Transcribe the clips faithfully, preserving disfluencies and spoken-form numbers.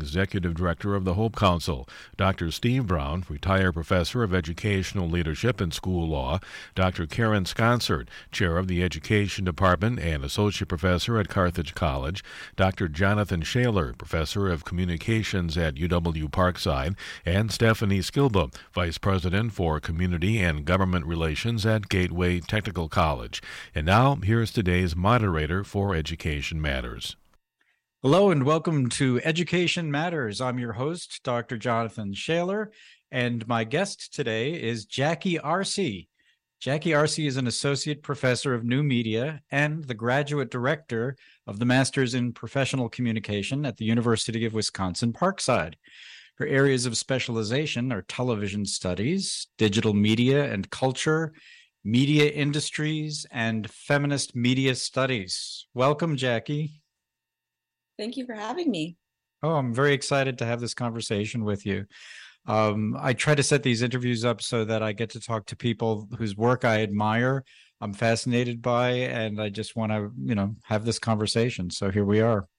Executive Director of the Hope Council, Doctor Steve Brown, retired professor of educational leadership and school law, Doctor Karen Sconsard, chair of the Education Department and associate professor at Carthage College, Doctor Jonathan Shaler, professor of communications at U W Parkside, and Stephanie Skilba, vice president for community and government relations at Gateway Technical College. And now, here's today's moderator for Education Matters. Hello and welcome to Education Matters. I'm your host, Doctor Jonathan Shaler, and my guest today is Jackie Arce. Jackie Arce is an associate professor of new media and the graduate director of the Masters in Professional Communication at the University of Wisconsin-Parkside. Her areas of specialization are television studies, digital media and culture, media industries, and feminist media studies. Welcome, Jackie. Thank you for having me. Oh, I'm very excited to have this conversation with you. Um, I try to set these interviews up so that I get to talk to people whose work I admire, I'm fascinated by, and I just want to, you know, have this conversation. So here we are.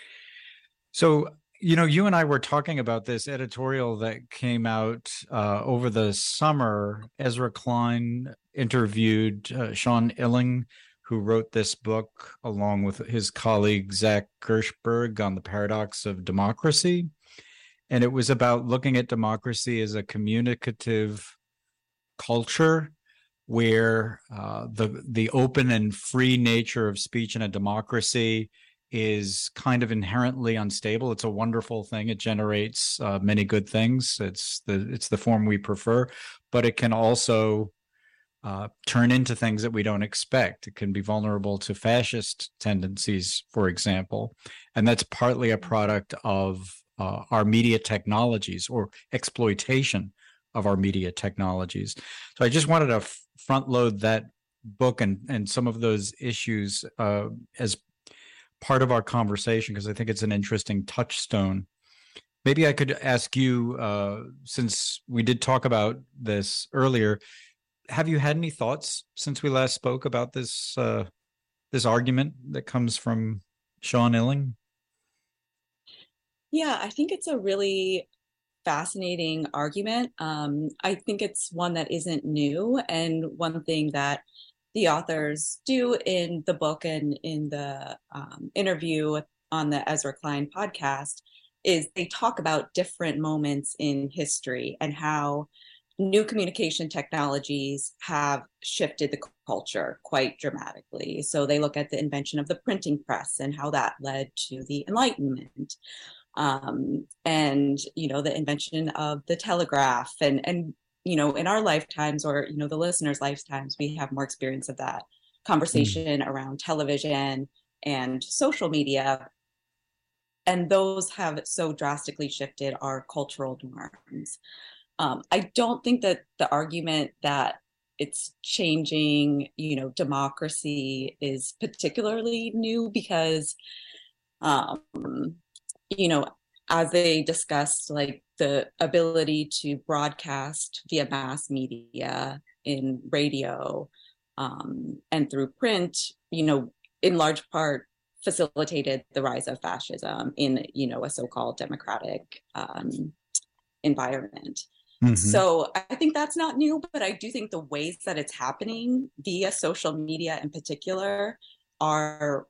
So, you know, you and I were talking about this editorial that came out uh, over the summer. Ezra Klein interviewed uh, Sean Illing, who wrote this book along with his colleague Zach Gershberg on the paradox of democracy. And it was about looking at democracy as a communicative culture where uh, the the open and free nature of speech in a democracy is kind of inherently unstable. It's a wonderful thing. It generates uh, many good things. It's the it's the form we prefer, but it can also Uh, turn into things that we don't expect. It can be vulnerable to fascist tendencies, for example, and that's partly a product of uh, our media technologies or exploitation of our media technologies. So I just wanted to f- front load that book and, and some of those issues uh, as part of our conversation, because I think it's an interesting touchstone. Maybe I could ask you, uh, since we did talk about this earlier, have you had any thoughts since we last spoke about this uh, this argument that comes from Sean Illing? Yeah, I think it's a really fascinating argument. Um, I think it's one that isn't new. And one thing that the authors do in the book and in the um, interview on the Ezra Klein podcast is they talk about different moments in history and how new communication technologies have shifted the culture quite dramatically. So they look at the invention of the printing press and how that led to the Enlightenment, um, and you know the invention of the telegraph. And and you know in our lifetimes, or you know the listeners' lifetimes, we have more experience of that conversation mm. around television and social media, and those have so drastically shifted our cultural norms. Um, I don't think that the argument that it's changing, you know, democracy is particularly new because, um, you know, as they discussed, like the ability to broadcast via mass media in radio um, and through print, you know, in large part facilitated the rise of fascism in, you know, a so-called democratic um, environment. Mm-hmm. So I think that's not new, but I do think the ways that it's happening via social media in particular are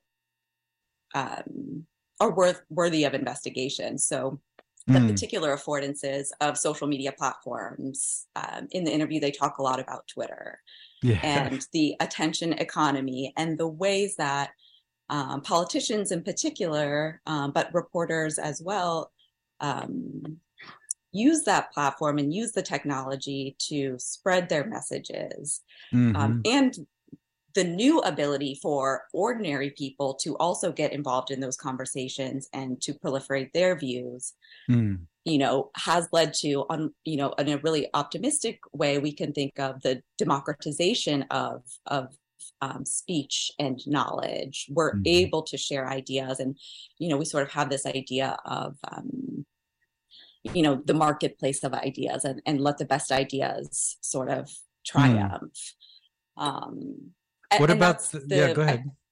um, are worth worthy of investigation. So the mm. particular affordances of social media platforms, um, in the interview, they talk a lot about Twitter yeah. and the attention economy and the ways that um, politicians in particular, um, but reporters as well, um, use that platform and use the technology to spread their messages. Mm-hmm. Um, and the new ability for ordinary people to also get involved in those conversations and to proliferate their views, mm. you know, has led to, on, you know, in a really optimistic way, we can think of the democratization of, of um, speech and knowledge. We're mm-hmm. able to share ideas, and, you know, we sort of have this idea of, um, you know, the marketplace of ideas, and, and let the best ideas sort of triumph. Mm. Um, what about, the, the, yeah, go ahead.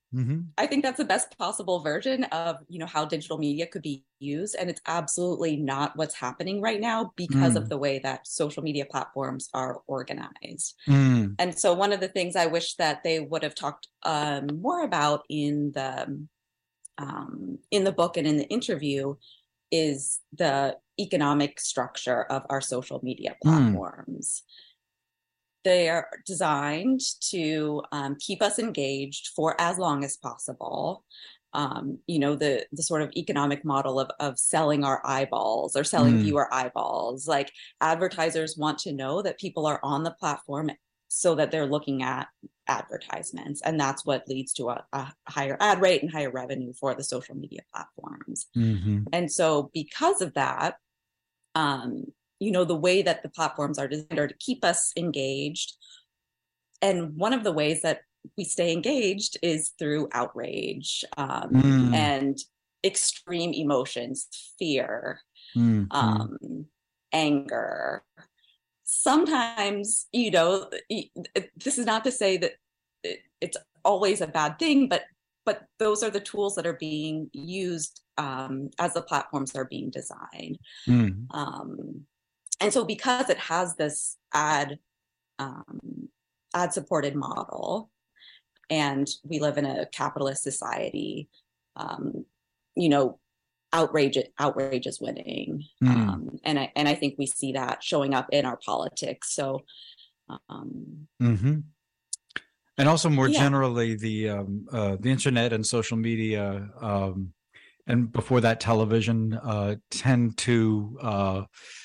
Mm-hmm. I think that's the best possible version of, you know, how digital media could be used. And it's absolutely not what's happening right now because of Mm. the way that social media platforms are organized. Mm. And so one of the things I wish that they would have talked um, more about in the um, in the book and in the interview is the economic structure of our social media Mm. platforms. They are designed to um, keep us engaged for as long as possible. Um, you know, the the sort of economic model of of selling our eyeballs or selling Mm. viewer eyeballs. Like advertisers want to know that people are on the platform so that they're looking at advertisements, and that's what leads to a, a higher ad rate and higher revenue for the social media platforms. Mm-hmm. And so, because of that, um, you know, the way that the platforms are designed are to keep us engaged. And one of the ways that we stay engaged is through outrage um, Mm. and extreme emotions, fear, Mm-hmm. um, anger. Sometimes, you know, this is not to say that it's always a bad thing, but but those are the tools that are being used um, as the platforms are being designed. Mm. Um, and so because it has this ad um, ad supported model and we live in a capitalist society, um, you know, outrage outrage is winning. Mm. Um, and I and I think we see that showing up in our politics. So um, Mm-hmm. And also more yeah. generally, the um, uh, the internet and social media, um, and before that, television, uh, tend to uh,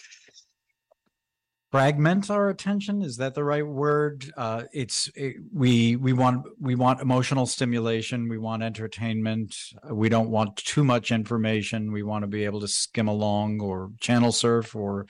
fragment our attention. Is that the right word? Uh, it's it, we we want we want emotional stimulation. We want entertainment. We don't want too much information. We want to be able to skim along or channel surf or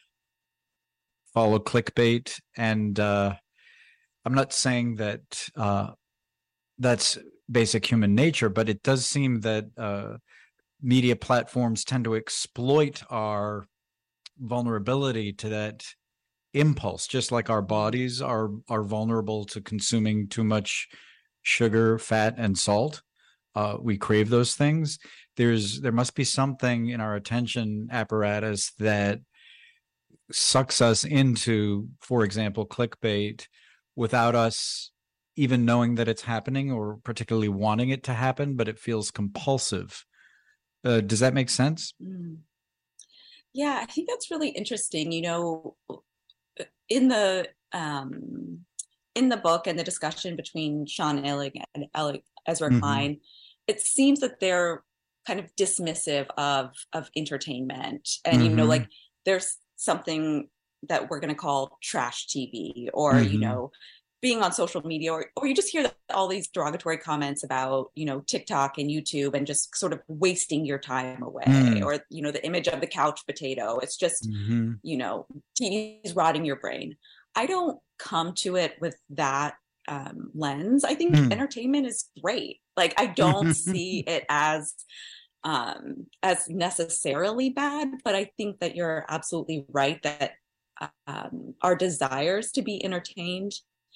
follow clickbait. And uh, I'm not saying that uh, that's basic human nature, but it does seem that uh, media platforms tend to exploit our vulnerability to that impulse, just like our bodies are are vulnerable to consuming too much sugar, fat, and salt. Uh, we crave those things. There's there must be something in our attention apparatus that sucks us into, for example, clickbait without us even knowing that it's happening or particularly wanting it to happen, but it feels compulsive. Uh, does that make sense? Mm. Yeah, I think that's really interesting. You know, in the um, in the book and the discussion between Sean Illing and Ezra Mm-hmm. Klein, it seems that they're kind of dismissive of of entertainment, and Mm-hmm. you know, like there's something that we're going to call trash T V, or mm-hmm. you know, being on social media, or or you just hear all these derogatory comments about, you know, TikTok and YouTube and just sort of wasting your time away, mm. or you know, the image of the couch potato. It's just mm-hmm. you know, T V's rotting your brain. I don't come to it with that um, lens. I think mm. entertainment is great. Like I don't see it as um, as necessarily bad, but I think that you're absolutely right that um, our desires to be entertained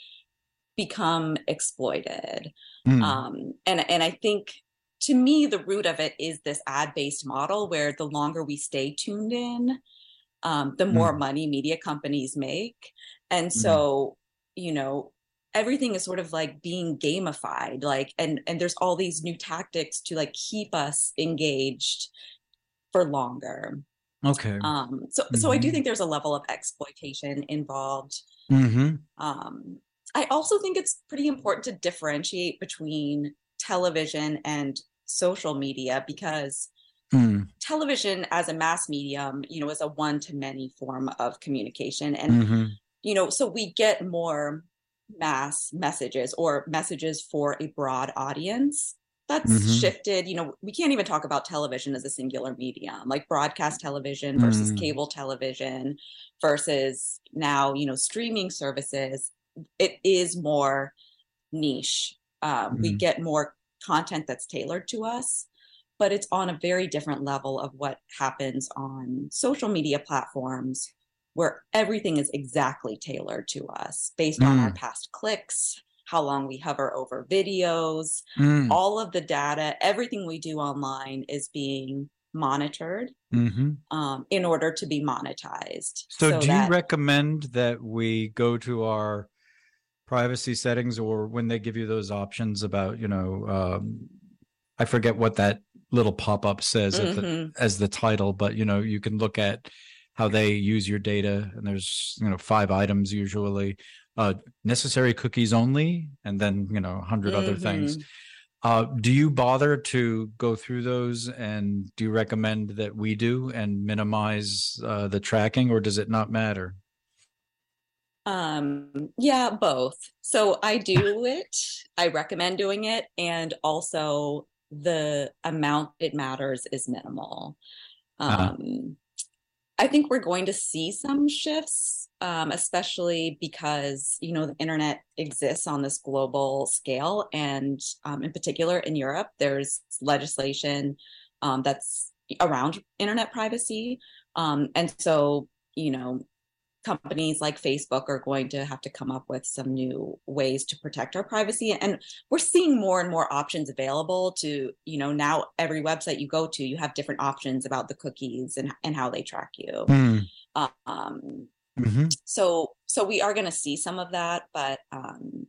become exploited. Mm. Um, and, and I think to me, the root of it is this ad-based model where the longer we stay tuned in, um, the more mm. money media companies make. And so, mm. you know, everything is sort of like being gamified, like, and, and there's all these new tactics to like keep us engaged for longer. Okay. Um, so, mm-hmm. so I do think there's a level of exploitation involved. Mm-hmm. Um, I also think it's pretty important to differentiate between television and social media because mm. television as a mass medium, you know, is a one-to-many form of communication. And, mm-hmm. you know, so we get more mass messages or messages for a broad audience. That's mm-hmm. shifted. You know, we can't even talk about television as a singular medium, like broadcast television versus mm. cable television versus now, you know, streaming services. It is more niche. Um, mm. We get more content that's tailored to us, but it's on a very different level of what happens on social media platforms where everything is exactly tailored to us based mm. on our past clicks, how long we hover over videos, Mm. all of the data, everything we do online is being monitored Mm-hmm. um, in order to be monetized. So, So do that you recommend that we go to our privacy settings, or when they give you those options about, you know, um, I forget what that little pop-up says at the, Mhm. as the title, but, you know, you can look at how they use your data, and there's, you know, five items usually, uh, necessary cookies only, and then, you know, a hundred other things. Mhm. Uh, do you bother to go through those, and do you recommend that we do and minimize uh, the tracking, or does it not matter? Um, yeah, both. So I do it. I recommend doing it, and also the amount it matters is minimal. Uh, Um, I think we're going to see some shifts, um, especially because, you know, the internet exists on this global scale. And um, in particular, in Europe, there's legislation um, that's around internet privacy. Um, and so, you know, companies like Facebook are going to have to come up with some new ways to protect our privacy. And we're seeing more and more options available to, you know, now every website you go to, you have different options about the cookies and, and how they track you. mm, Um, hmm so, so we are going to see some of that, but, um,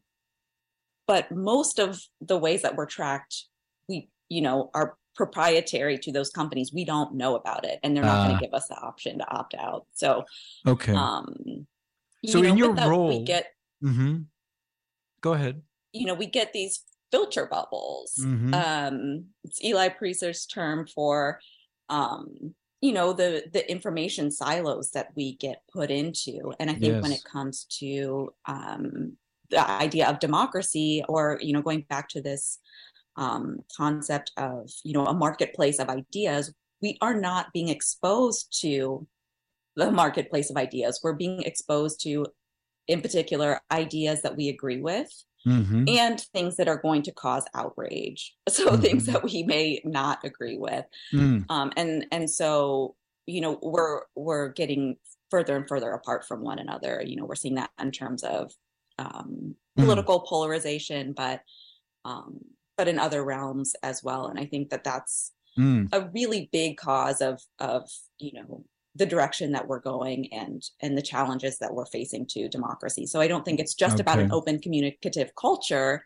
but most of the ways that we're tracked, we, you know, are proprietary to those companies. We don't know about it, and they're not going uh, to give us the option to opt out. So, okay. um, So you know, in your with that, we role, get, hmm go ahead. you know, we get these filter bubbles. Hmm. Um, it's Eli Preeser's term for, um, you know, the the information silos that we get put into. And I think when it Yes. comes to um, the idea of democracy, or, you know, going back to this um, concept of, you know, a marketplace of ideas, we are not being exposed to the marketplace of ideas. We're being exposed to, in particular, ideas that we agree with Hmm. and things that are going to cause outrage. So things Hmm. that we may not agree with. Mm. Um, and and so, you know, we're we're getting further and further apart from one another. You know, we're seeing that in terms of um, Mm. political polarization, but um, but in other realms as well. And I think that that's Mm. a really big cause of of you know the direction that we're going, and and the challenges that we're facing to democracy. So I don't think it's just about Okay. an open communicative culture,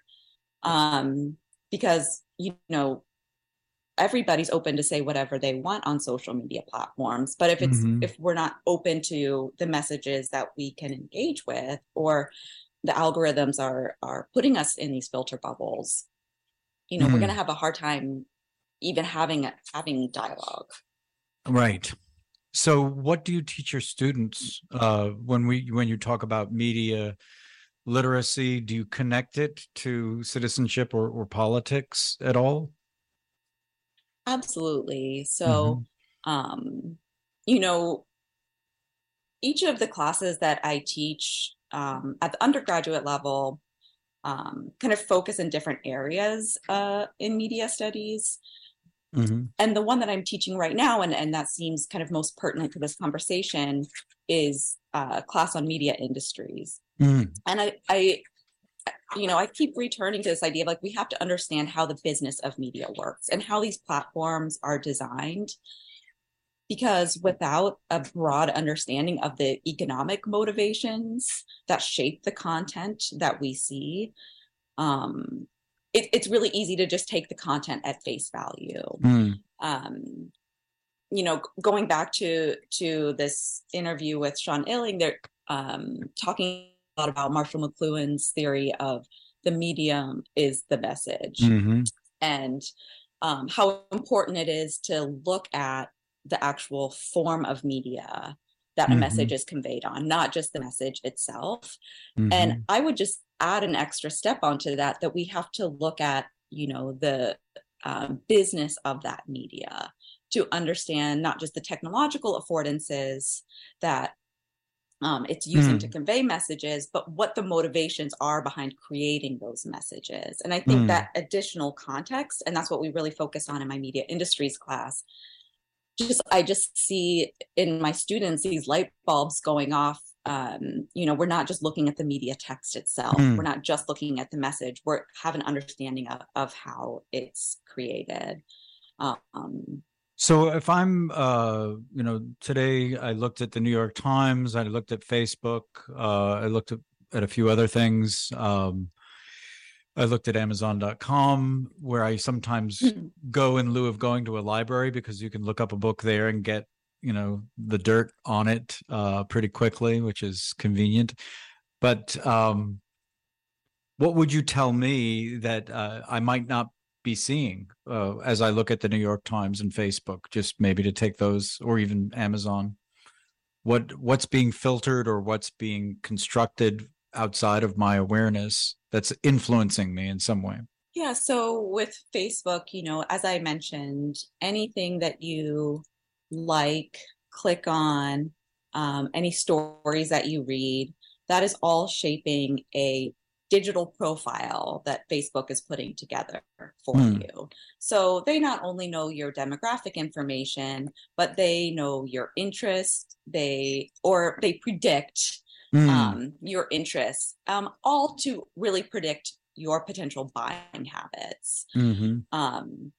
um, because you know everybody's open to say whatever they want on social media platforms. But if it's Hmm. if we're not open to the messages that we can engage with, or the algorithms are are putting us in these filter bubbles, you know, we're going to Mm. have a hard time even having having dialogue. Right. So what do you teach your students uh, when we when you talk about media literacy? Do you connect it to citizenship or, or politics at all? Absolutely. So, Hmm. um, you know, each of the classes that I teach um, at the undergraduate level um, kind of focus in different areas uh, in media studies. Hmm. And the one that I'm teaching right now, and, and that seems kind of most pertinent to this conversation, is a class on media industries. Mm. And I, I, you know, I keep returning to this idea of like, we have to understand how the business of media works and how these platforms are designed. Because without a broad understanding of the economic motivations that shape the content that we see, um, it, it's really easy to just take the content at face value. Mm. Um, you know, going back to to this interview with Sean Illing, they're um, talking a lot about Marshall McLuhan's theory of the medium is the message, Hmm. and um, how important it is to look at the actual form of media that a message Hmm. is conveyed on, not just the message itself. And Hmm. I would just add an extra step onto that, that we have to look at, you know, the um, business of that media to understand not just the technological affordances that um, it's using to Mm. convey messages, but what the motivations are behind creating those messages. And I think Mm. that additional context, and that's what we really focus on in my media industries class, just I just see in my students these light bulbs going off um, you know, we're not just looking at the media text itself. Mm. We're not just looking at the message. We have an understanding of, of how it's created. Um, So if I'm, uh, you know, today I looked at the New York Times, I looked at Facebook, uh, I looked at, at a few other things. Um, I looked at Amazon dot com, where I sometimes go in lieu of going to a library, because you can look up a book there and get, you know, the dirt on it uh, pretty quickly, which is convenient. But um, what would you tell me that uh, I might not be seeing uh, as I look at the New York Times and Facebook, just maybe to take those, or even Amazon? What what's being filtered or what's being constructed outside of my awareness that's influencing me in some way? Yeah, so with Facebook, you know, as I mentioned, anything that you like, click on, um, any stories that you read, that is all shaping a digital profile that Facebook is putting together for mm. you. So they not only know your demographic information, but they know your interests, they or they predict mm. um, your interests, um, all to really predict your potential buying habits. Mm-hmm. Um,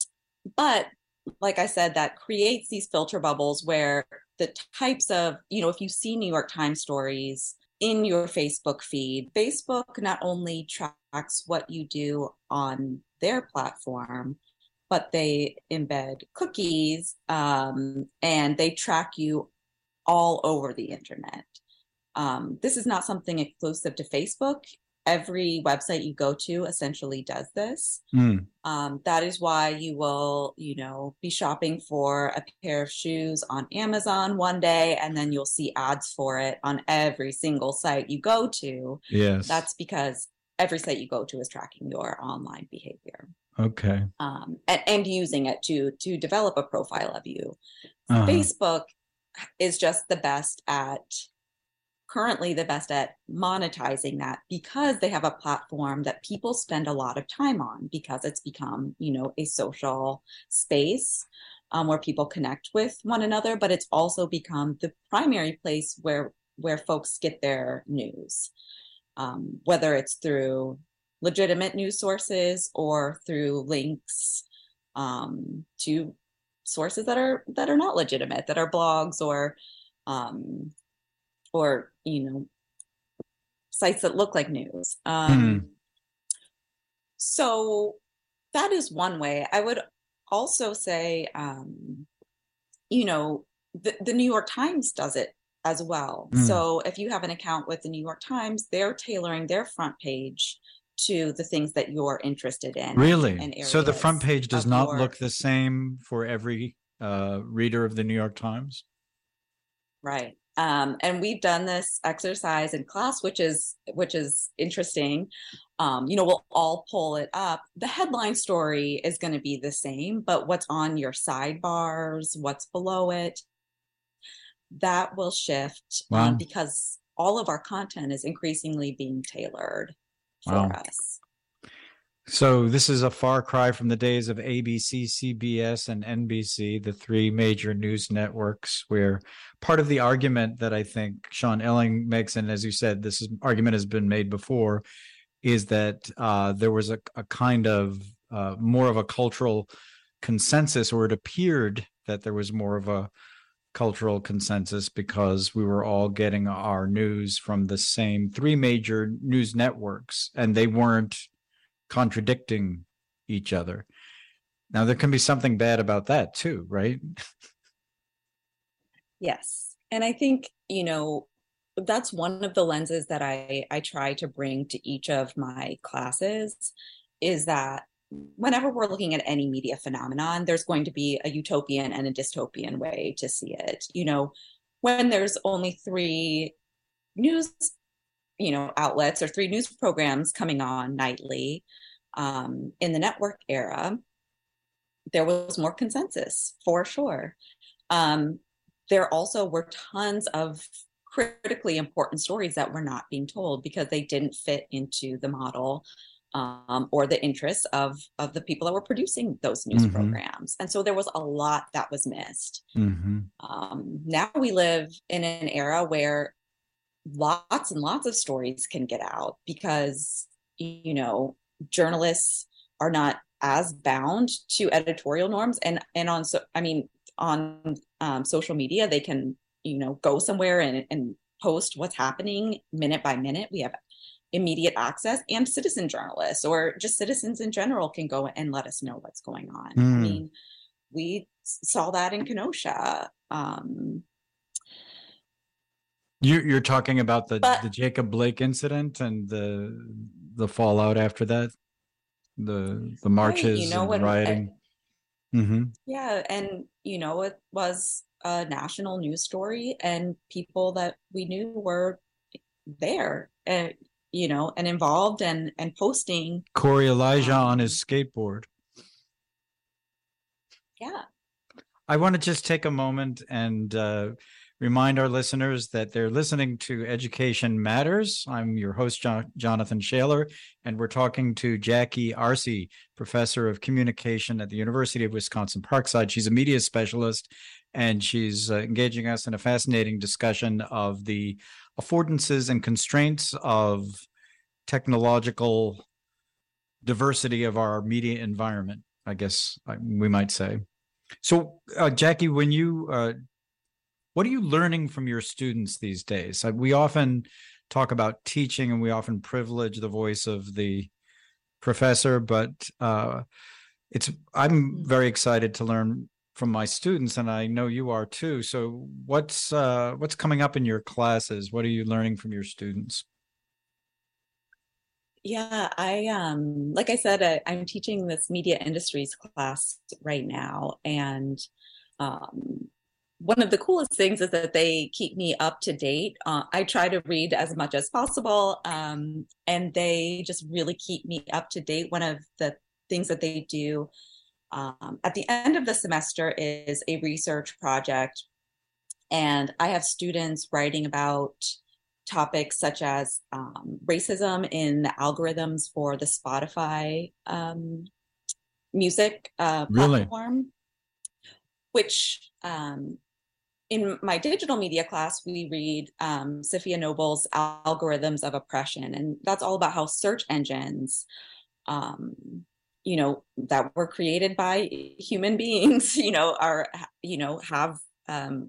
but like I said, that creates these filter bubbles where the types of, you know, if you see New York Times stories in your Facebook feed, Facebook not only tracks what you do on their platform, but they embed cookies um, and they track you all over the internet. Um, this is not something exclusive to Facebook. Every website you go to essentially does this. Mm. Um, that is why you will, you know, be shopping for a pair of shoes on Amazon one day, and then you'll see ads for it on every single site you go to. Yes. That's because every site you go to is tracking your online behavior. Okay. Um, and, and using it to, to develop a profile of you. Uh-huh. Facebook is just the best at currently the best at monetizing that, because they have a platform that people spend a lot of time on, because it's become, you know, a social space um, where people connect with one another, but it's also become the primary place where where folks get their news, um, whether it's through legitimate news sources or through links um, to sources that are that are not legitimate, that are blogs or um, or, you know, sites that look like news. Um, mm. So that is one way. I would also say, um, you know, the, the New York Times does it as well. Mm. So if you have an account with the New York Times, they're tailoring their front page to the things that you're interested in. Really? And so the front page does not your... look the same for every uh, reader of the New York Times? Right. Um, and we've done this exercise in class, which is which is interesting. Um, you know, we'll all pull it up. The headline story is going to be the same, but what's on your sidebars, what's below it, that will shift. Wow. um, because all of our content is increasingly being tailored for wow. us. So this is a far cry from the days of A B C, C B S, and N B C, the three major news networks, where part of the argument that I think Sean Elling makes, and as you said, this is, argument has been made before, is that uh, there was a, a kind of uh, more of a cultural consensus, or it appeared that there was more of a cultural consensus because we were all getting our news from the same three major news networks, and they weren't contradicting each other. Now, there can be something bad about that too, right? Yes. And I think, you know, that's one of the lenses that I, I try to bring to each of my classes, is that whenever we're looking at any media phenomenon, there's going to be a utopian and a dystopian way to see it. You know, when there's only three news you know, outlets or three news programs coming on nightly um, in the network era, there was more consensus for sure. Um, there also were tons of critically important stories that were not being told because they didn't fit into the model um, or the interests of, of the people that were producing those news mm-hmm. programs. And so there was a lot that was missed. Mm-hmm. Um, now we live in an era where lots and lots of stories can get out because, you know, journalists are not as bound to editorial norms. And, and on, so, I mean, on um, social media, they can, you know, go somewhere and, and post what's happening minute by minute. We have immediate access, and citizen journalists or just citizens in general can go and let us know what's going on. Mm. I mean, we saw that in Kenosha. Um, you're, you're talking about the, but, the Jacob Blake incident and the the fallout after that, the the marches right, you know, and when, rioting. I, mm-hmm. Yeah, and you know, it was a national news story, and people that we knew were there, and you know, and involved and and posting. Corey Elijah um, on his skateboard. Yeah. I want to just take a moment and uh, remind our listeners that they're listening to Education Matters. I'm your host, John- Jonathan Shaler, and we're talking to Jackie Arce, professor of communication at the University of Wisconsin-Parkside. She's a media specialist, and she's uh, engaging us in a fascinating discussion of the affordances and constraints of technological diversity of our media environment, I guess we might say. So, uh, Jackie, when you, uh, what are you learning from your students these days? Uh, we often talk about teaching, and we often privilege the voice of the professor, but uh, it's I'm very excited to learn from my students, and I know you are too. So, what's uh, what's coming up in your classes? What are you learning from your students? Yeah, I um like I said, I, I'm teaching this media industries class right now, and um, one of the coolest things is that they keep me up to date. Uh, I try to read as much as possible, um, and they just really keep me up to date. One of the things that they do um, at the end of the semester is a research project, and I have students writing about topics such as um, racism in the algorithms for the Spotify um, music uh, platform, really? Which um, in my digital media class, we read um, Safiya Noble's Algorithms of Oppression. And that's all about how search engines, um, you know, that were created by human beings, you know, are, you know, have um,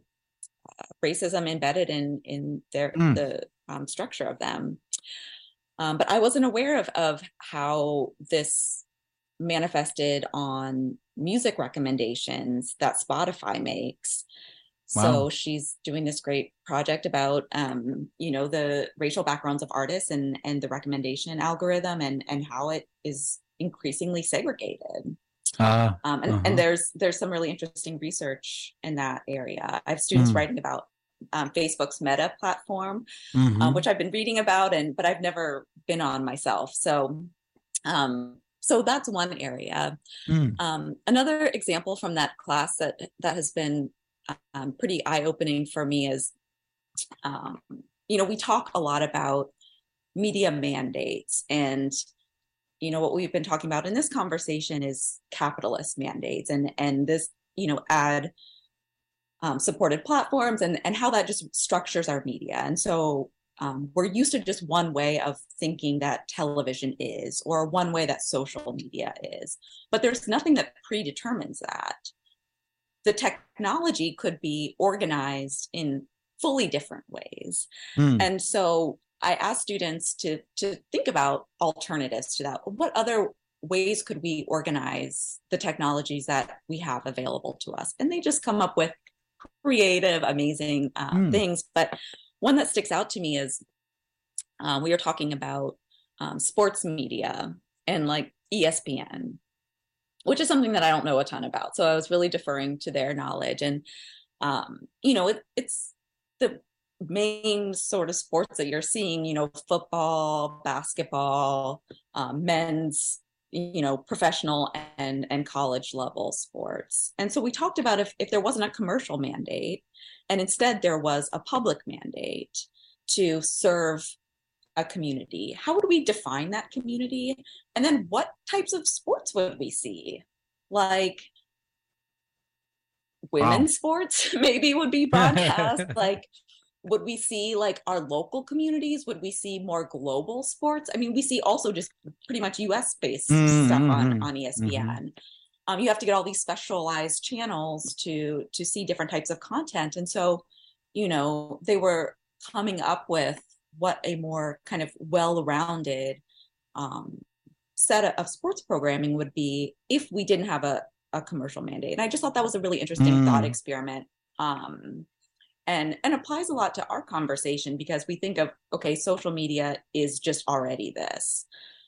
racism embedded in in their mm. the um, structure of them. Um, but I wasn't aware of of how this manifested on music recommendations that Spotify makes. Wow. So she's doing this great project about um, you know, the racial backgrounds of artists and and the recommendation algorithm and and how it is increasingly segregated. Uh, um, and, uh-huh. and there's there's some really interesting research in that area. I have students mm. writing about um, Facebook's Meta platform, mm-hmm. um, which I've been reading about, and but I've never been on myself. So, um, so that's one area. Mm. Um, another example from that class that that has been um, pretty eye-opening for me is, um, you know, we talk a lot about media mandates, and you know, what we've been talking about in this conversation is capitalist mandates and, and this, you know, ad um, supported platforms and, and how that just structures our media. And so um, we're used to just one way of thinking that television is, or one way that social media is, but there's nothing that predetermines that. The technology could be organized in fully different ways. Mm. And so I ask students to to think about alternatives to that. What other ways could we organize the technologies that we have available to us? And they just come up with creative, amazing uh, mm. things. But one that sticks out to me is uh, we were talking about um, sports media and like E S P N, which is something that I don't know a ton about. So I was really deferring to their knowledge. And, um, you know, it, it's the main sort of sports that you're seeing, you know, football, basketball, um, men's, you know, professional and, and college level sports. And so we talked about if, if there wasn't a commercial mandate and instead there was a public mandate to serve a community, how would we define that community? And then what types of sports would we see? Like women's wow. sports maybe would be broadcast. Like, would we see like our local communities? Would we see more global sports? I mean, we see also just pretty much U S based mm-hmm, stuff on, on E S P N. Mm-hmm. Um, you have to get all these specialized channels to to see different types of content. And so, you know, they were coming up with what a more kind of well-rounded um, set of sports programming would be if we didn't have a, a commercial mandate. And I just thought that was a really interesting mm. thought experiment. Um, and, and applies a lot to our conversation, because we think of, okay, social media is just already this.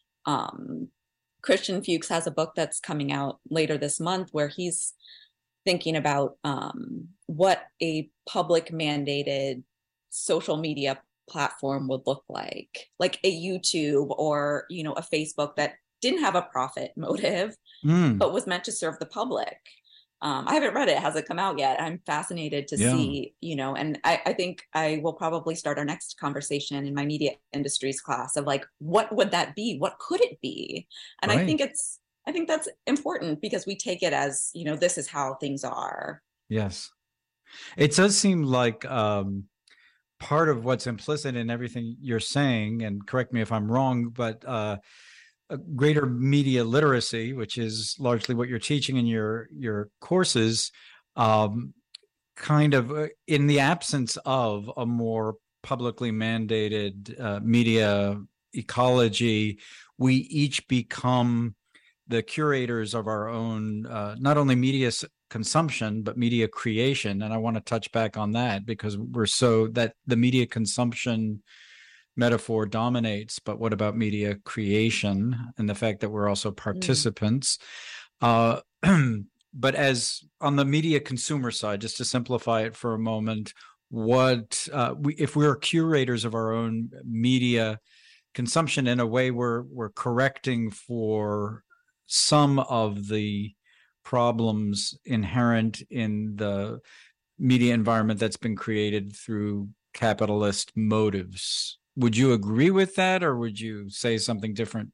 Um, Christian Fuchs has a book that's coming out later this month where he's thinking about um, what a public mandated social media platform would look like, like a YouTube or, you know, a Facebook that didn't have a profit motive, mm. but was meant to serve the public. Um, I haven't read it. It hasn't come out yet. I'm fascinated to yeah. see, you know, and I, I think I will probably start our next conversation in my media industries class of like, what would that be? What could it be? And right. I think it's, I think that's important because we take it as, you know, this is how things are. Yes. It does seem like, um, part of what's implicit in everything you're saying, and correct me if I'm wrong, but uh, a greater media literacy, which is largely what you're teaching in your your courses, um, kind of uh, in the absence of a more publicly mandated uh, media ecology, we each become the curators of our own, uh, not only media consumption, but media creation. And I want to touch back on that because we're so that the media consumption metaphor dominates, but what about media creation and the fact that we're also participants? Mm. Uh, but as on the media consumer side, just to simplify it for a moment, what uh, we, if we're curators of our own media consumption, in a way we're we're correcting for some of the problems inherent in the media environment that's been created through capitalist motives. Would you agree with that, or would you say something different?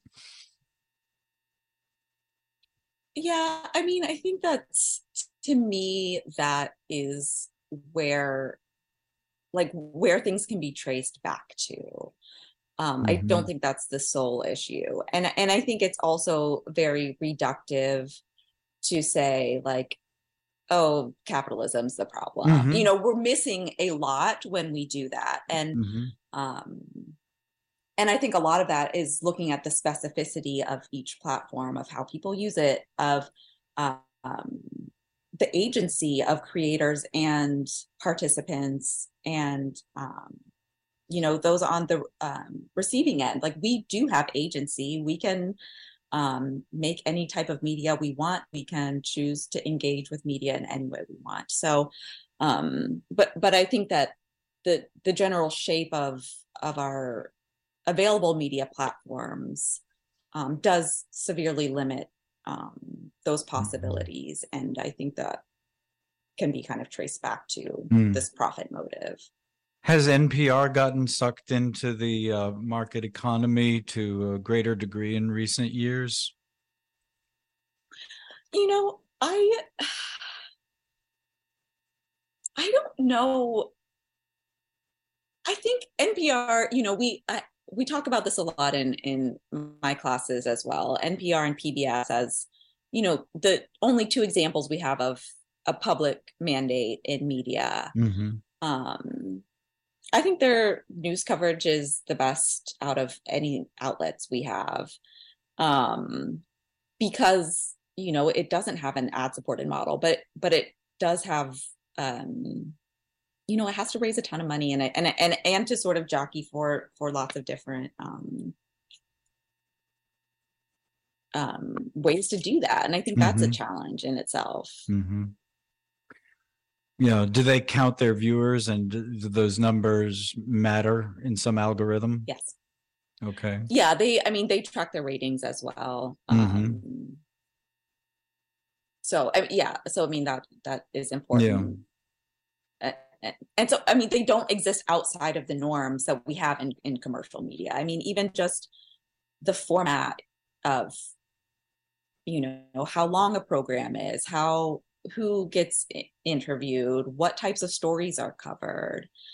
Yeah, I mean, I think that's, to me, that is where, like, where things can be traced back to. Um, mm-hmm. I don't think that's the sole issue. And, and I think it's also very reductive to say, like, oh, capitalism's the problem. Mm-hmm. You know, we're missing a lot when we do that. And mm-hmm. um, and I think a lot of that is looking at the specificity of each platform, of how people use it, of um, the agency of creators and participants, and um, you know, those on the um, receiving end. Like, we do have agency. We can um, make any type of media we want. We can choose to engage with media in any way we want. So, um, but but I think that the the general shape of of our available media platforms um, does severely limit um, those possibilities, mm-hmm. and I think that can be kind of traced back to mm. this profit motive. Has N P R gotten sucked into the uh, market economy to a greater degree in recent years? You know, I I don't know. I think N P R, you know, we I, we talk about this a lot in in my classes as well. N P R and P B S as, you know, the only two examples we have of a public mandate in media. Mm-hmm. Um, I think their news coverage is the best out of any outlets we have, um, because, you know, it doesn't have an ad-supported model, but but it does have, um, you know, it has to raise a ton of money and and and and to sort of jockey for for lots of different um, um, ways to do that, and I think that's mm-hmm. a challenge in itself. Mm-hmm. You know, do they count their viewers, and do those numbers matter in some algorithm? Yes. Okay. Yeah, they, I mean, they track their ratings as well. Mm-hmm. Um, so, I, yeah, so, I mean, that that is important. Yeah. And, and so, I mean, they don't exist outside of the norms that we have in, in commercial media. I mean, even just the format of, you know, how long a program is, how, who gets interviewed, what types of stories are covered.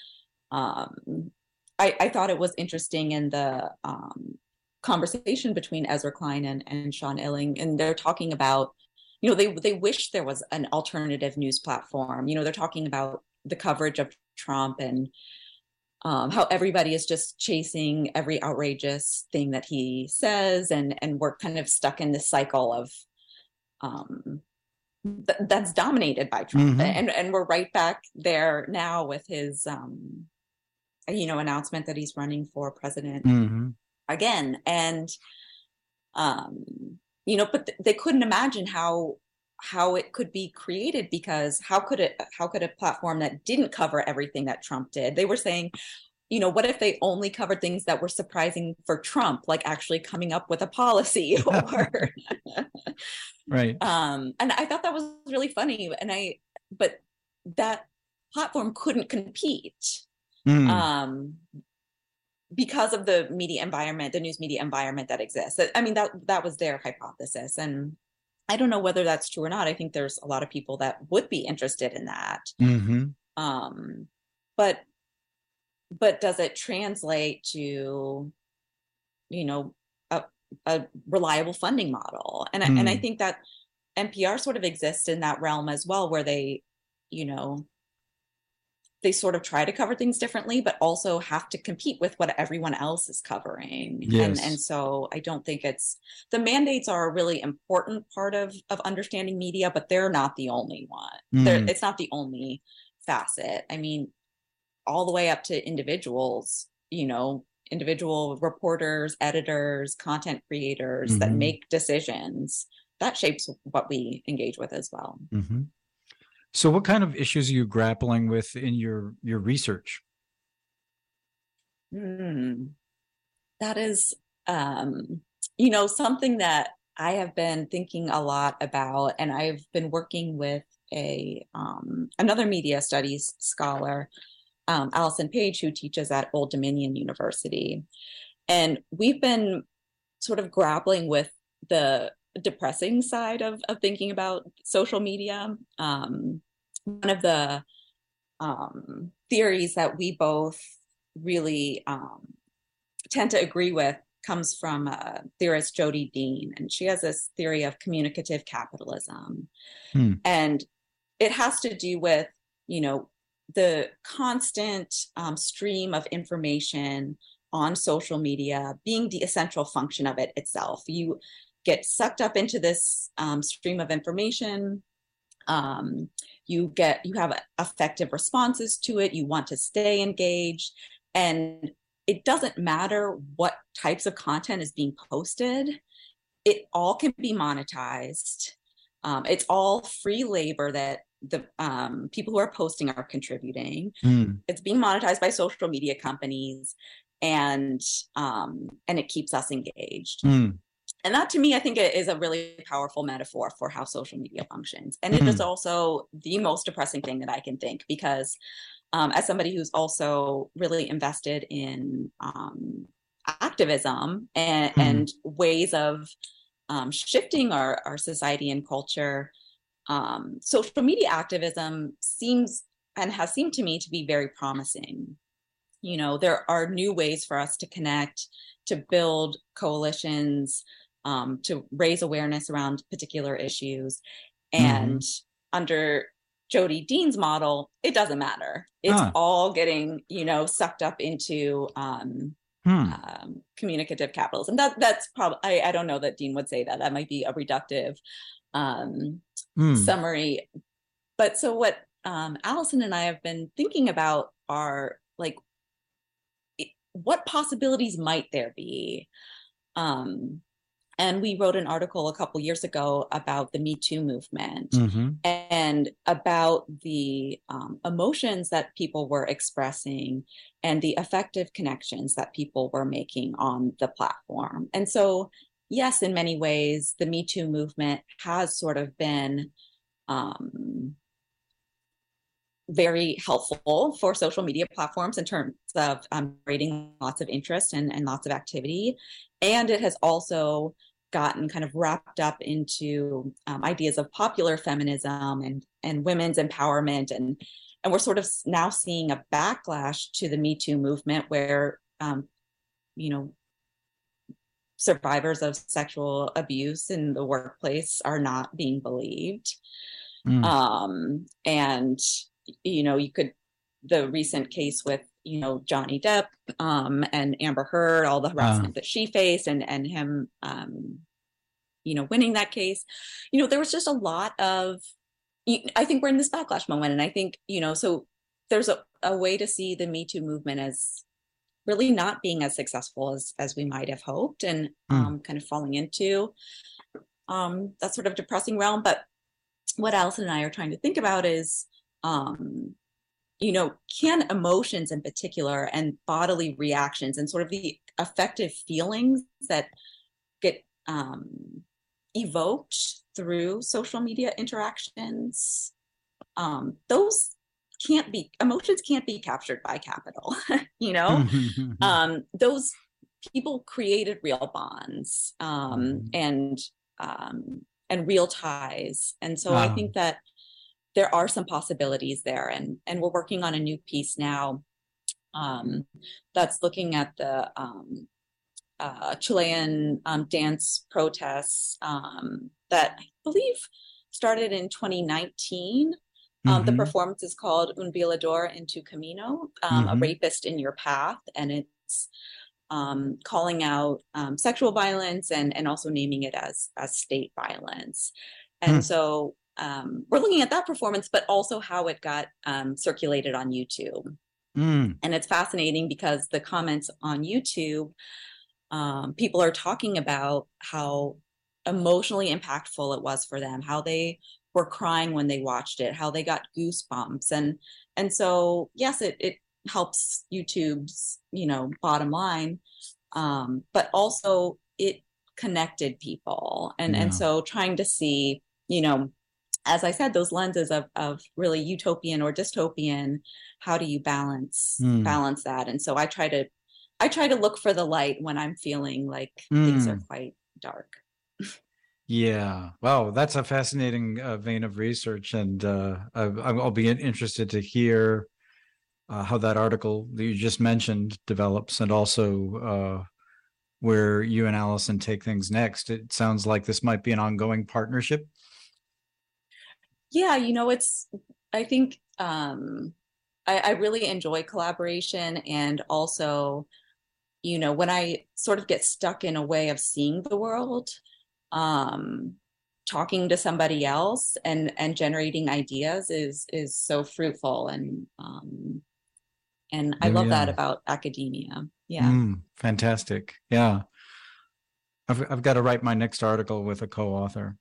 um, I, I thought it was interesting in the um, conversation between Ezra Klein and, and Sean Illing, and they're talking about, you know, they they wish there was an alternative news platform. You know, they're talking about the coverage of Trump and um, how everybody is just chasing every outrageous thing that he says, and and we're kind of stuck in this cycle of um, th- that's dominated by Trump, mm-hmm. and and we're right back there now with his um, you know, announcement that he's running for president mm-hmm. again, and um, you know, but th- they couldn't imagine how how it could be created, because how could it how could a platform that didn't cover everything that Trump did? They were saying, you know, what if they only covered things that were surprising for Trump, like actually coming up with a policy or right. Um, and I thought that was really funny. And I, but that platform couldn't compete mm. um, because of the media environment, the news media environment that exists. I mean, that that was their hypothesis. And I don't know whether that's true or not. I think there's a lot of people that would be interested in that. Mm-hmm. Um, but But does it translate to, you know, a, a reliable funding model? And, mm. and I think that N P R sort of exists in that realm as well, where they, you know, they sort of try to cover things differently, but also have to compete with what everyone else is covering. Yes. And, and so I don't think it's, the mandates are a really important part of, of understanding media, but they're not the only one. Mm. It's not the only facet. I mean, all the way up to individuals, you know, individual reporters, editors, content creators mm-hmm. that make decisions. That shapes what we engage with as well. Mm-hmm. So what kind of issues are you grappling with in your, your research? Mm, that is, um, you know, something that I have been thinking a lot about, and I've been working with a um, another media studies scholar, Um, Allison Page, who teaches at Old Dominion University. And we've been sort of grappling with the depressing side of, of thinking about social media. Um, one of the um, theories that we both really um, tend to agree with comes from uh, theorist Jodi Dean. And she has this theory of communicative capitalism. Hmm. And it has to do with, you know, the constant um, stream of information on social media being the essential function of it itself. You get sucked up into this um, stream of information. Um, you get, you have effective responses to it. You want to stay engaged, and it doesn't matter what types of content is being posted. It all can be monetized. Um, it's all free labor that the um, people who are posting are contributing. Mm. It's being monetized by social media companies, and um, and it keeps us engaged. Mm. And that, to me, I think it is a really powerful metaphor for how social media functions. And mm. it is also the most depressing thing that I can think, because um, as somebody who's also really invested in um, activism and, mm. and ways of um, shifting our, our society and culture, Um, social media activism seems and has seemed to me to be very promising. You know, there are new ways for us to connect, to build coalitions, um, to raise awareness around particular issues. And mm-hmm. under Jodi Dean's model, it doesn't matter. It's huh. all getting, you know, sucked up into um, hmm. um, communicative capitalism. That that's probably, I, I don't know that Dean would say that. That might be a reductive um, mm. summary. But so what um, Allison and I have been thinking about are like, what possibilities might there be? Um, and we wrote an article a couple years ago about the Me Too movement mm-hmm. and about the um, emotions that people were expressing and the effective connections that people were making on the platform. And so, yes, in many ways, the Me Too movement has sort of been um, very helpful for social media platforms in terms of um, creating lots of interest and, and lots of activity. And it has also gotten kind of wrapped up into um, ideas of popular feminism and, and women's empowerment and, and we're sort of now seeing a backlash to the Me Too movement where, um, you know, survivors of sexual abuse in the workplace are not being believed. Mm. Um, and, you know, you could, the recent case with, you know, Johnny Depp um, and Amber Heard, all the harassment uh. that she faced, and, and him, um, you know, winning that case, you know, there was just a lot of, I think we're in this backlash moment. And I think, you know, so there's a, a way to see the Me Too movement as really not being as successful as, as we might have hoped, and mm. um, kind of falling into um, that sort of depressing realm. But what Allison and I are trying to think about is, um, you know, can emotions in particular and bodily reactions and sort of the affective feelings that get um, evoked through social media interactions, um, those can't be, emotions can't be captured by capital, you know? um, those people created real bonds um, mm-hmm. and um, and real ties. And so wow. I think that there are some possibilities there. And, and we're working on a new piece now um, that's looking at the um, uh, Chilean um, dance protests um, that I believe started in twenty nineteen. Um, mm-hmm. The performance is called Un Violador en tu Camino, um, mm-hmm. a rapist in your path. And it's um, calling out um, sexual violence and, and also naming it as, as state violence. And mm. so um, we're looking at that performance, but also how it got um, circulated on YouTube. Mm. And it's fascinating because the comments on YouTube, um, people are talking about how emotionally impactful it was for them, how they were crying when they watched it, how they got goosebumps. And and so, yes, it, it helps YouTube's, you know, bottom line, um, but also it connected people. And, yeah. and so trying to see, you know, as I said, those lenses of, of really utopian or dystopian, how do you balance, mm. balance that? And so I try to, I try to look for the light when I'm feeling like mm. things are quite dark. Yeah. Wow. That's a fascinating uh, vein of research. And uh, I, I'll be interested to hear uh, how that article that you just mentioned develops, and also uh, where you and Allison take things next. It sounds like this might be an ongoing partnership. Yeah. You know, it's, I think um, I, I really enjoy collaboration, and also, you know, when I sort of get stuck in a way of seeing the world, um talking to somebody else and and generating ideas is is so fruitful, and um and I love that about academia. Yeah. Mm, fantastic. Yeah, I've I've got to write my next article with a co-author.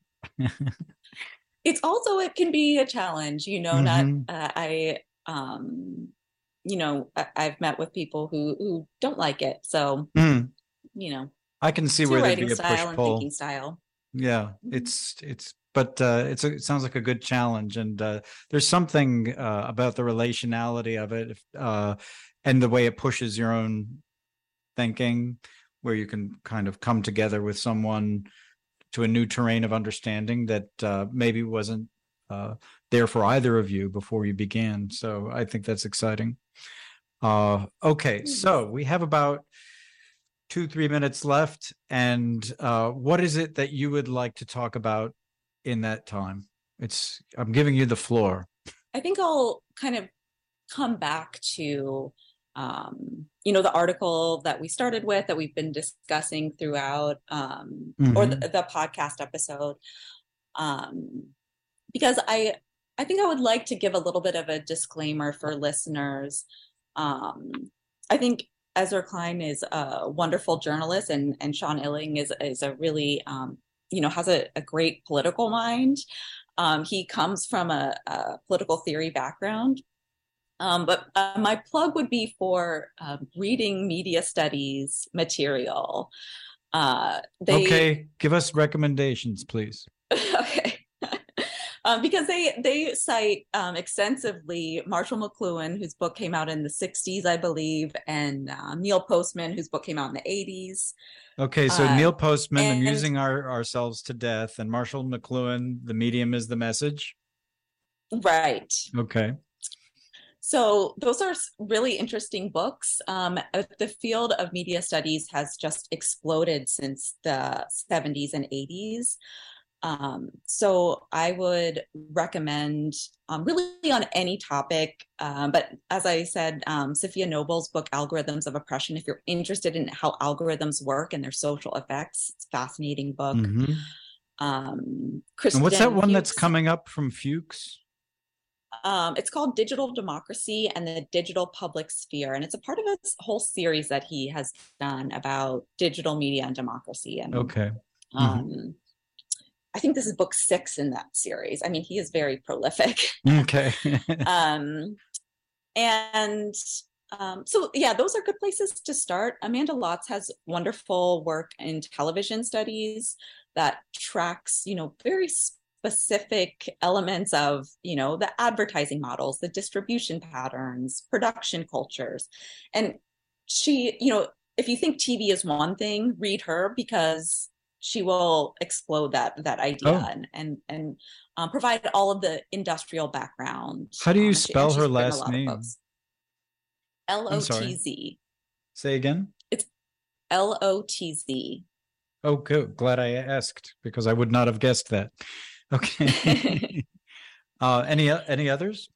It's also, it can be a challenge, you know. Mm-hmm. not uh, I um you know I, I've met with people who who don't like it, so mm. you know, I can see where there'd be a style push pull. And thinking style. Yeah, it's it's, but uh, it's a, it sounds like a good challenge, and uh, there's something uh, about the relationality of it, uh, and the way it pushes your own thinking, where you can kind of come together with someone to a new terrain of understanding that uh, maybe wasn't uh, there for either of you before you began. So I think that's exciting. Uh, okay, so we have about two, three minutes left. And uh, what is it that you would like to talk about in that time? It's, I'm giving you the floor. I think I'll kind of come back to, um, you know, the article that we started with, that we've been discussing throughout, um, mm-hmm. or the, the podcast episode. Um, because I, I think I would like to give a little bit of a disclaimer for listeners. Um, I think Ezra Klein is a wonderful journalist, and, and Sean Illing is, is a really, um, you know, has a, a great political mind. Um, he comes from a, a political theory background. Um, but uh, my plug would be for um, reading media studies material. Uh, they, okay, give us recommendations, please. Okay. Um, because they they cite um, extensively Marshall McLuhan, whose book came out in the sixties, I believe, and uh, Neil Postman, whose book came out in the eighties. Okay, so uh, Neil Postman, and, Amusing our, Ourselves to Death, and Marshall McLuhan, The Medium is the Message? Right. Okay. So those are really interesting books. Um, the field of media studies has just exploded since the seventies and eighties. Um, so I would recommend um, really on any topic. Um, but as I said, um, Safiya Noble's book, Algorithms of Oppression, if you're interested in how algorithms work and their social effects, it's a fascinating book. Mm-hmm. Um, and what's that one that's coming up from Fuchs? Um, it's called Digital Democracy and the Digital Public Sphere. And it's a part of a whole series that he has done about digital media and democracy. And okay. Um, mm-hmm. I think this is book six in that series. I mean, he is very prolific. Okay. um, and um, so, yeah, those are good places to start. Amanda Lotz has wonderful work in television studies that tracks, you know, very specific elements of, you know, the advertising models, the distribution patterns, production cultures. And she, you know, if you think T V is one thing, read her, because she will explode that that idea oh. and and and um, provide all of the industrial background. How do you um, spell she, her last name? L O T Z. Say again. It's L O T Z. Oh, good. Glad I asked, because I would not have guessed that. Okay. uh, any any others?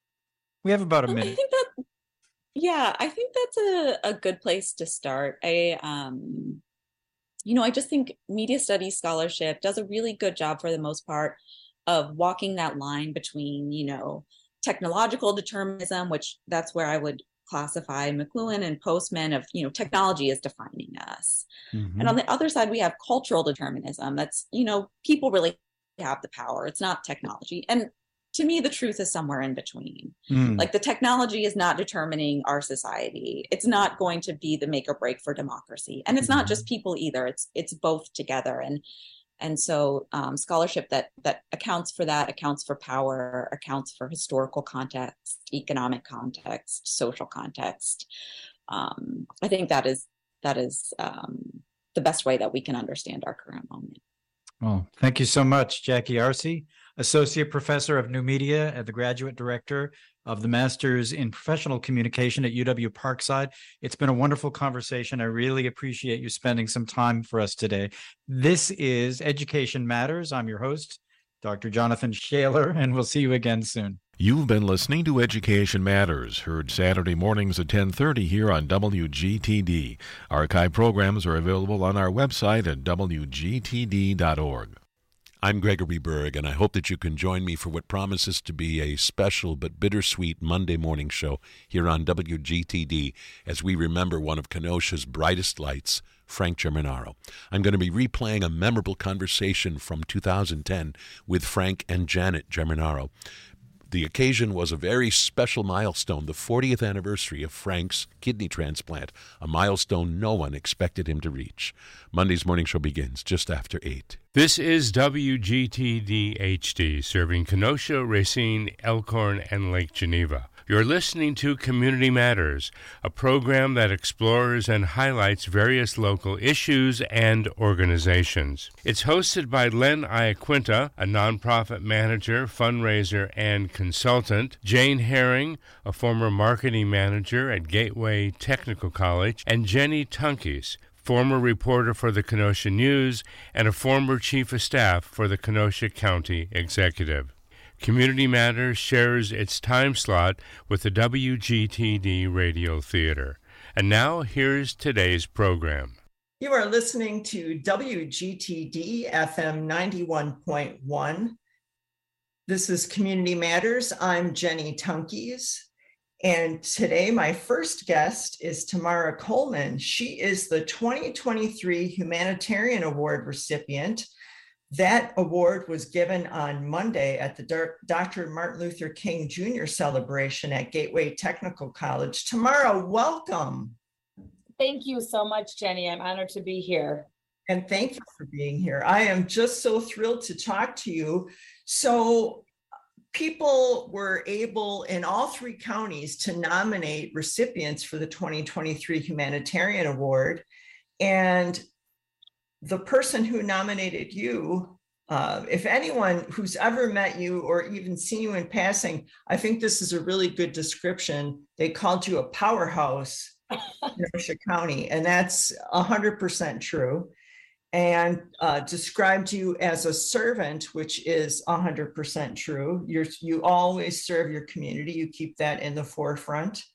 We have about a minute. I think that, yeah, I think that's a, a good place to start. I um. You know, I just think media studies scholarship does a really good job for the most part of walking that line between, you know, technological determinism, which that's where I would classify McLuhan and Postman of, you know, technology is defining us. Mm-hmm. And on the other side, we have cultural determinism. That's, you know, people really have the power. It's not technology. And to me, the truth is somewhere in between. Mm. Like the technology is not determining our society. It's not going to be the make or break for democracy. And it's mm-hmm. not just people either. It's it's both together. And and so um, scholarship that that accounts for that, accounts for power, accounts for historical context, economic context, social context. Um, I think that is that is um, the best way that we can understand our current moment. Well, thank you so much, Jackie Arce, Associate Professor of New Media and the Graduate Director of the Masters in Professional Communication at U W Parkside. It's been a wonderful conversation. I really appreciate you spending some time for us today. This is Education Matters. I'm your host, Doctor Jonathan Shaler, and we'll see you again soon. You've been listening to Education Matters, heard Saturday mornings at ten thirty here on W G T D. Archive programs are available on our website at W G T D dot org. I'm Gregory Berg, and I hope that you can join me for what promises to be a special but bittersweet Monday morning show here on W G T D as we remember one of Kenosha's brightest lights, Frank Germinaro. I'm going to be replaying a memorable conversation from two thousand ten with Frank and Janet Germinaro. The occasion was a very special milestone, the fortieth anniversary of Frank's kidney transplant, a milestone no one expected him to reach. Monday's morning show begins just after eight. This is W G T D H D, serving Kenosha, Racine, Elkhorn, and Lake Geneva. You're listening to Community Matters, a program that explores and highlights various local issues and organizations. It's hosted by Len Iaquinta, a nonprofit manager, fundraiser, and consultant, Jane Herring, a former marketing manager at Gateway Technical College, and Jenny Tunkis, former reporter for the Kenosha News and a former chief of staff for the Kenosha County Executive. Community Matters shares its time slot with the W G T D Radio Theater. And now, here's today's program. You are listening to W G T D F M ninety-one point one. This is Community Matters. I'm Jenny Tunkis. And today, my first guest is Tamara Coleman. She is the twenty twenty-three Humanitarian Award recipient. That award was given on Monday at the Doctor Martin Luther King Junior celebration at Gateway Technical College. Tamara, welcome. Thank you so much, Jenny. I'm honored to be here. And thank you for being here. I am just so thrilled to talk to you. So people were able in all three counties to nominate recipients for the twenty twenty-three Humanitarian Award. And the person who nominated you Uh, if anyone who's ever met you or even seen you in passing, I think this is a really good description. They called you a powerhouse in Kenosha County, and that's one hundred percent true. And uh, described you as a servant, which is one hundred percent true. You're, you always serve your community. You keep that in the forefront.